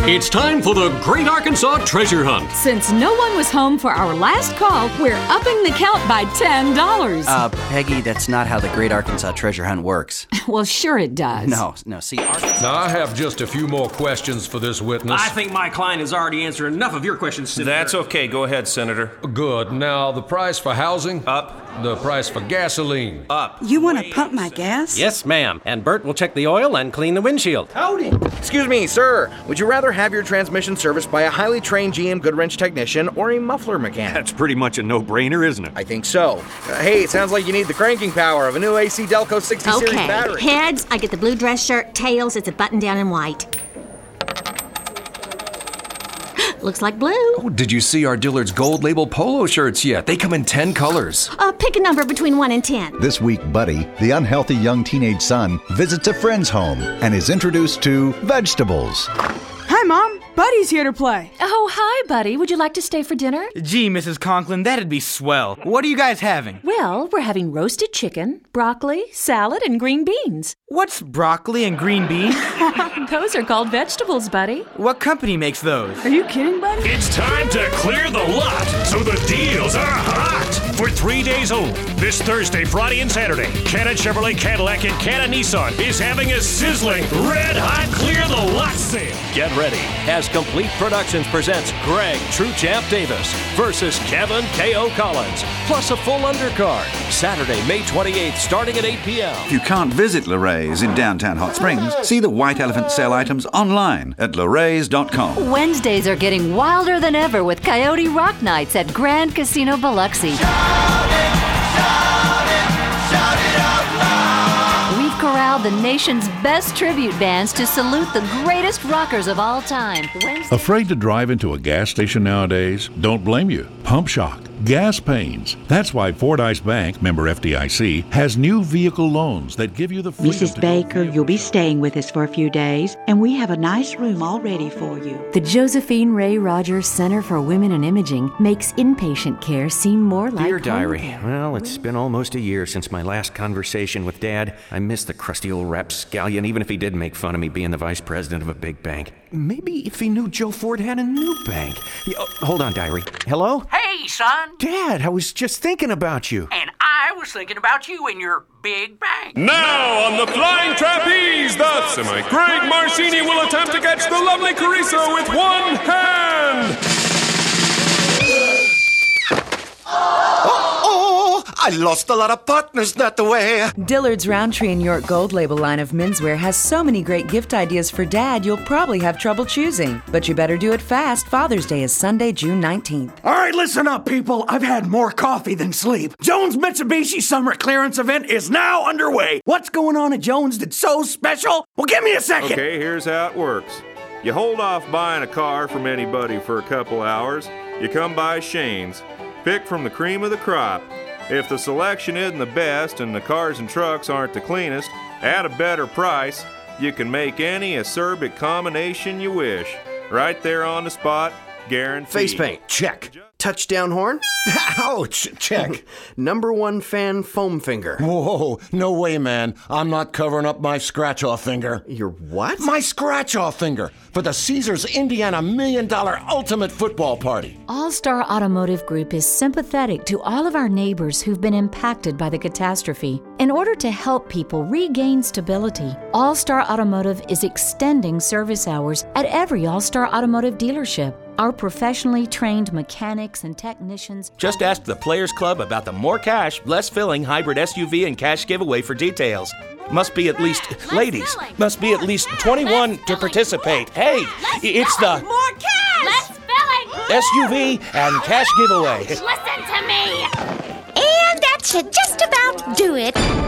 It's time for the Great Arkansas Treasure Hunt. Since no one was home for our last call, we're upping the count by $10. Peggy, that's not how the Great Arkansas Treasure Hunt works. Well, sure it does. No, see, Arkansas... Now, I have just a few more questions for this witness. I think my client has already answered enough of your questions, Senator. That's okay. Go ahead, Senator. Good. Now, the price for housing? Up. The price for gasoline? Up. You want to pump my gas? Yes, ma'am. And Bert will check the oil and clean the windshield. Howdy. Excuse me, sir. Would you rather have your transmission serviced by a highly trained GM Goodwrench technician or a muffler mechanic? That's pretty much a no-brainer, isn't it? I think so. Hey, it sounds like you need the cranking power of a new AC Delco 60 series battery. Okay, heads, I get the blue dress shirt. Tails, it's a button-down in white. Looks like blue. Oh, did you see our Dillard's Gold Label polo shirts yet? They come in 10 colors. Pick a number between 1 and 10. This week, Buddy, the unhealthy young teenage son, visits a friend's home and is introduced to vegetables. Hi, Mom. Buddy's here to play. Oh, hi, Buddy. Would you like to stay for dinner? Gee, Mrs. Conklin, that'd be swell. What are you guys having? Well, we're having roasted chicken, broccoli, salad, and green beans. What's broccoli and green beans? Those are called vegetables, Buddy. What company makes those? Are you kidding, Buddy? It's time to clear the lot, so the deals are hot. For 3 days only, this Thursday, Friday, and Saturday, Cannon Chevrolet Cadillac and Cannon Nissan is having a sizzling, red-hot clear the lot sale. Get ready as Complete Productions presents Greg True Champ Davis versus Kevin K.O. Collins, plus a full undercard. Saturday, May 28th, starting at 8 p.m. If you can't visit Lorraine's in downtown Hot Springs, see the White Elephant sale items online at lorraines.com. Wednesdays are getting wilder than ever with Coyote Rock Nights at Grand Casino Biloxi. We've corralled the nation's best tribute bands to salute the greatest rockers of all time. Afraid to drive into a gas station nowadays? Don't blame you. Pump shock, gas pains. That's why Fordyce Bank, member FDIC, has new vehicle loans that give you the freedom. Mrs. Baker, you'll be staying with us for a few days, and we have a nice room all ready for you. The Josephine Ray Rogers Center for Women in Imaging makes inpatient care seem more like Dear Diary, well, it's been almost a year since my last conversation with Dad. I miss the crusty old rapscallion, even if he did make fun of me being the vice president of a big bank. Maybe if he knew Joe Ford had a new bank. Hold on, Diary. Hello? Hey, son. Dad, I was just thinking about you. And I was thinking about you and your big bank. Now on the flying trapeze, the semi-Greg Marcini will attempt to catch the lovely Carissa with one hand. I lost a lot of partners that way. Dillard's Roundtree and York Gold Label line of menswear has so many great gift ideas for Dad, you'll probably have trouble choosing. But you better do it fast. Father's Day is Sunday, June 19th. All right, listen up, people. I've had more coffee than sleep. Jones Mitsubishi Summer Clearance Event is now underway. What's going on at Jones that's so special? Well, give me a second. Okay, here's how it works. You hold off buying a car from anybody for a couple hours. You come by Shane's. Pick from the cream of the crop. If the selection isn't the best and the cars and trucks aren't the cleanest, at a better price, you can make any acerbic combination you wish. Right there on the spot, guaranteed. Face paint, check. Touchdown horn? Ouch, check. Number 1 fan foam finger. Whoa, no way, man. I'm not covering up my scratch-off finger. Your what? My scratch-off finger for the Caesars Indiana $1 Million Ultimate Football Party. All-Star Automotive Group is sympathetic to all of our neighbors who've been impacted by the catastrophe. In order to help people regain stability, All-Star Automotive is extending service hours at every All-Star Automotive dealership. Our professionally trained mechanics and technicians... Just ask the Players Club about the more cash, less filling hybrid SUV and cash giveaway for details. Must be at least, ladies, must be at least 21 to participate. Hey, it's the... More cash! Less filling! SUV and cash giveaway. Listen to me! And that should just about do it.